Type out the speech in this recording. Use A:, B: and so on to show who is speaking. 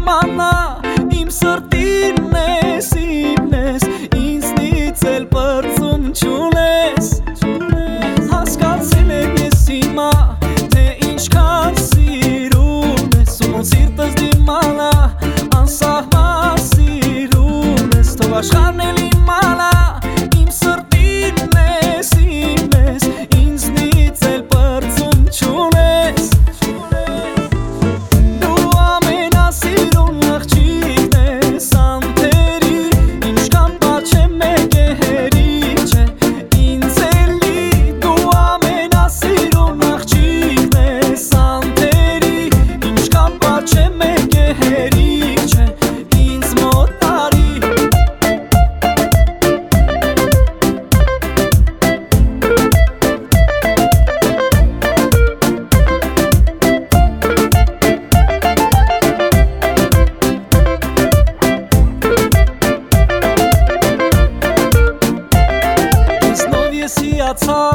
A: իմանա իմ սրտին ես իմ ես ինձնից էլ պրծում չունես հասկացել եմ ես հիմա թե ինչքան սիրում ես ու մոտ սիրտս դիմանա անսահման սիրում ես թող աշխարհն էլ իմանա իմ սրտին ես իմ ես ինձնից էլ պրծում չունես outside